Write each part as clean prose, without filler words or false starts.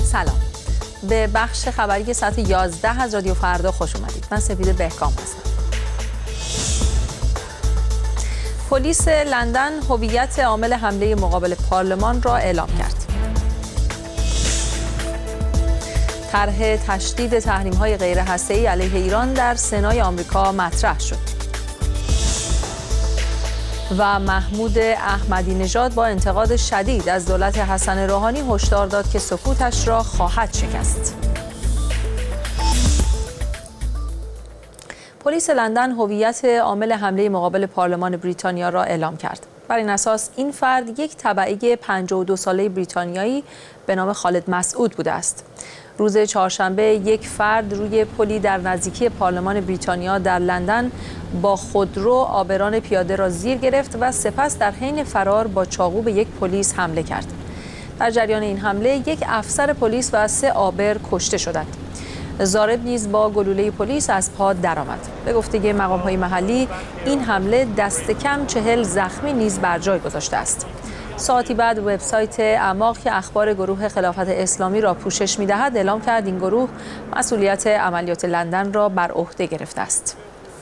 سلام. به بخش خبری ساعت 11 از رادیو فردا خوش اومدید. من سپید بهکام هستم. پلیس لندن هویت عامل حمله مقابل پارلمان را اعلام کرد. طرح تشدید تحریم‌های غیرهسته‌ای علیه ایران در سنای آمریکا مطرح شد. و محمود احمدی نژاد با انتقاد شدید از دولت حسن روحانی هشدار داد که سکوتش را خواهد شکست. پلیس لندن هویت عامل حمله مقابل پارلمان بریتانیا را اعلام کرد. بر این اساس این فرد یک تبعی 52 ساله بریتانیایی به نام خالد مسعود بوده است. روز چهارشنبه یک فرد روی پلی در نزدیکی پارلمان بریتانیا در لندن با خودرو آبران پیاده را زیر گرفت و سپس در حین فرار با چاقو به یک پلیس حمله کرد. در جریان این حمله یک افسر پلیس و 3 آبر کشته شدند. ضارب نیز با گلوله پلیس از پا درآمد. به گفته مقام‌های محلی این حمله دست کم 40 زخمی نیز بر جای گذاشته است. ساعتی بعد وبسایت اعماق که اخبار گروه خلافت اسلامی را پوشش می‌دهد اعلام کرد این گروه مسئولیت عملیات لندن را بر عهده گرفته است.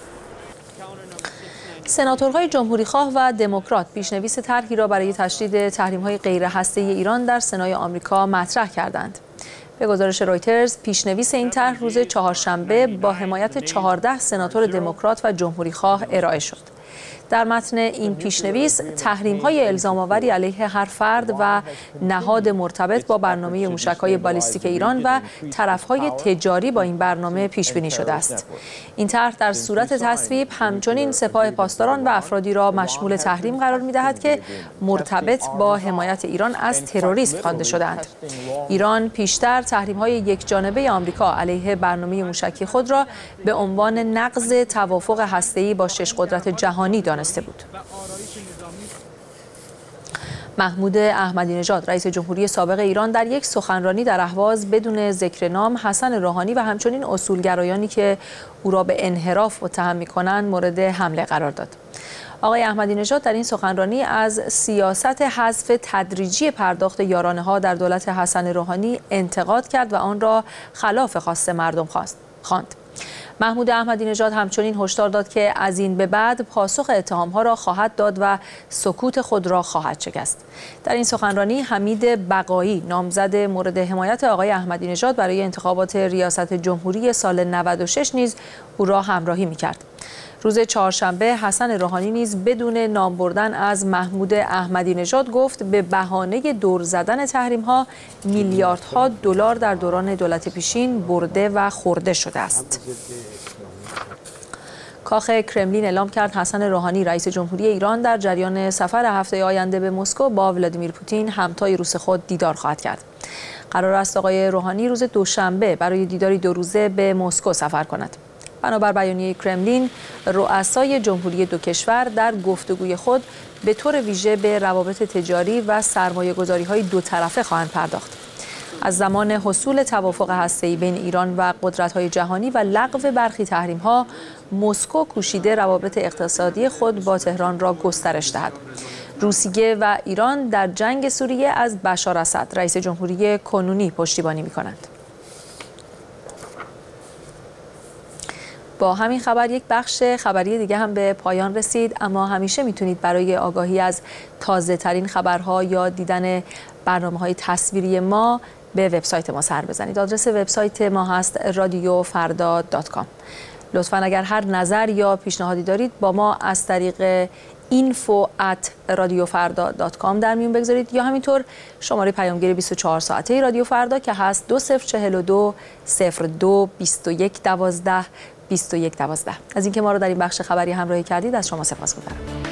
سناتورهای جمهوریخواه و دموکرات پیشنویس طرحی را برای تشدید تحریم‌های غیرهسته‌ای ایران در سنای آمریکا مطرح کردند. به گزارش رویترز، پیشنویس این طرح روز چهارشنبه با حمایت 14 سناتور دموکرات و جمهوریخواه ارائه شد. در متن این پیشنویس تحریم‌های الزام‌آوری علیه هر فرد و نهاد مرتبط با برنامه موشک‌های بالیستیک ایران و طرف‌های تجاری با این برنامه پیش‌بینی شده است. این طرح در صورت تصویب همچنین سپاه پاسداران و افرادی را مشمول تحریم قرار می‌دهد که مرتبط با حمایت ایران از تروریسم خوانده شده‌اند. ایران پیشتر تحریم‌های یکجانبه آمریکا علیه برنامه موشکی خود را به عنوان نقض توافق هسته‌ای با 6 قدرت جهانی دانسته بود. محمود احمدی نژاد رئیس جمهوری سابق ایران در یک سخنرانی در اهواز بدون ذکر نام حسن روحانی و همچنین اصولگرایانی که او را به انحراف متهم می‌کنند مورد حمله قرار داد. آقای احمدی نژاد در این سخنرانی از سیاست حذف تدریجی پرداخت یارانه‌ها در دولت حسن روحانی انتقاد کرد و آن را خلاف خواست مردم خواند. محمود احمدی نژاد همچنین هشدار داد که از این به بعد پاسخ اتهام‌ها را خواهد داد و سکوت خود را خواهد شکست. در این سخنرانی حمید بقایی نامزد مورد حمایت آقای احمدی نژاد برای انتخابات ریاست جمهوری سال 96 نیز او را همراهی می‌کرد. روز چهارشنبه حسن روحانی نیز بدون نام بردن از محمود احمدی نژاد گفت به بهانه دور زدن تحریم‌ها میلیاردها دلار در دوران دولت پیشین برده و خورده شده است. کاخ کرملین اعلام کرد حسن روحانی رئیس جمهوری ایران در جریان سفر هفته آینده به مسکو با ولادیمیر پوتین همتای روس خود دیدار خواهد کرد. قرار است آقای روحانی روز دوشنبه برای دیداری 2 روزه به مسکو سفر کند. بنابر بیانیه کرملین، رؤسای جمهوری دو کشور در گفتگوی خود به طور ویژه به روابط تجاری و سرمایه‌گذاری‌های دو طرفه خواهند پرداخت. از زمان حصول توافق هسته‌ای بین ایران و قدرت‌های جهانی و لغو برخی تحریم‌ها، مسکو کوشیده روابط اقتصادی خود با تهران را گسترش دهد. روسیه و ایران در جنگ سوریه از بشار اسد، رئیس جمهوری کنونی پشتیبانی می‌کنند. با همین خبر یک بخش خبری دیگه هم به پایان رسید، اما همیشه میتونید برای آگاهی از تازه ترین خبرها یا دیدن برنامه‌های تصویری ما به وبسایت ما سر بزنید. آدرس وبسایت ما هست radiofarda.com. لطفاً اگر هر نظر یا پیشنهادی دارید با ما از طریق info@radiofarda.com در میون بگذارید یا همینطور شماره پیامگیر 24 ساعته رادیو فردا که هست 2042 02 21 12 21 12. از اینکه ما رو در این بخش خبری همراهی کردید از شما سپاسگزارم.